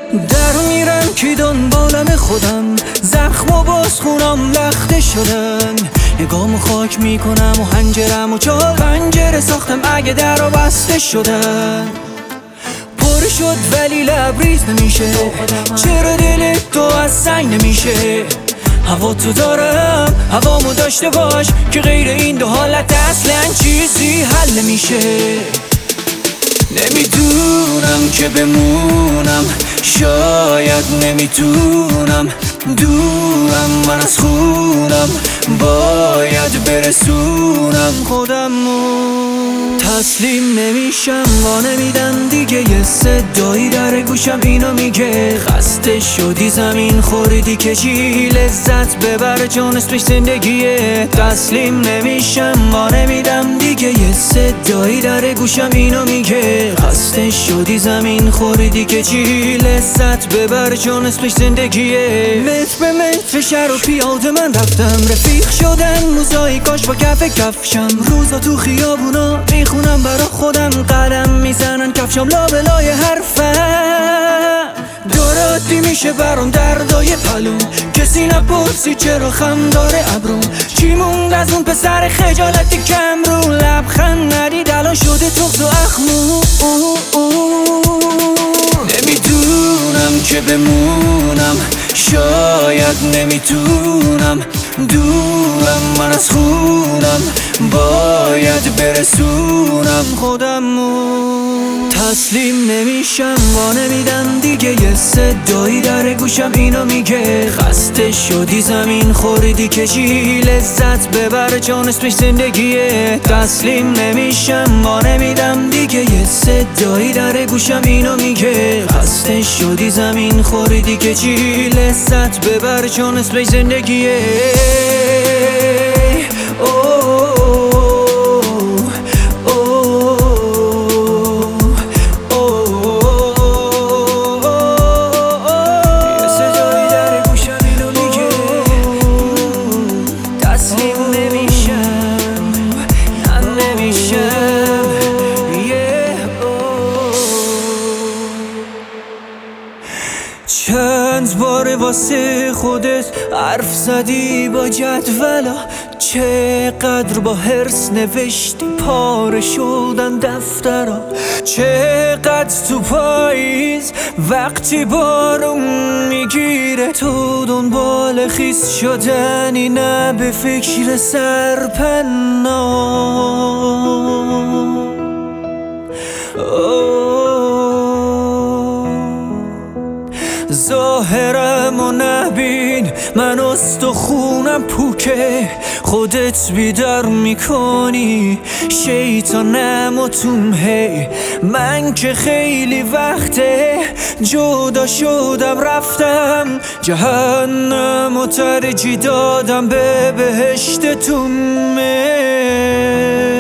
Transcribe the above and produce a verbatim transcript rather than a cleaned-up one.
در میرم که دنبالم خودم، زخم و باز خونم لخته شدن. نگامو خاک میکنم و هنجرم و چال پنجره ساختم اگه در و بسته شدن. پر شد ولی لبریز نمیشه، چرا دل تو از سنگ نمیشه؟ هوا تو دارم هوامو داشته باش که غیر این دو حالت اصلا چیزی حل نمیشه. نمیدونم که بمونم، شاید نمیتونم، دورم من از خونم، باید برسونم خودمو. تسلیم نمیشم وا نمیدم دیگه، یه صدایی در گوشم اینو میگه خسته شدی زمین خوردی که چی لذت ببر چون اسمش زندگیه. تسلیم نمیشم وا نمیدم دیگه، یه صدایی در گوشم اینو میگه خسته شدی زمین خوردی که چی لذت ببر چون اسمش زندگیه. متر به متر شهر و پیاده من رفتم، رفیق شدن موزاییکاش با کف کفشم. روزا تو خیابونا میخونم برا خودم، قدم میزنن کفشم لابلای حرفم. دورادی میشه برام دردای پلون، کسی نپرسی چرا خم داره ابرون. چی موند از اون پسر خجالتی کم رو، لبخند ندید الان شده تخت و اخمون. نمیدونم که بمونم، شاید نمیتونم، دورم من از خونم، باید برسونم خودمو. تسلیم نمیشم وا نمیدم دیگه، یه صدایی در گوشم اینو میگه خسته شدی زمین خوردی که چی لذت ببر چون اسمش زندگیه. تسلیم نمیشم وا نمیدم دیگه، یه صدایی در گوشم اینو میگه خسته شدی زمین خوردی که چی لذت ببر چون اسمش زندگیه. چند بار واسه خودت حرف زدی با جدولا، چقدر با حرص نوشتی پاره شدن دفترا. چقدر تو پاییز وقتی بارون میگیره تو دنبال خیس شدنی، نه به فکر سرپنا. ظاهرم و نبین من استخونم پوکه، خودت بیدار میکنی شیطانم و توم. هی من که خیلی وقته جدا شدم رفتم جهنم و ترجیح دادم به بهشت تومه.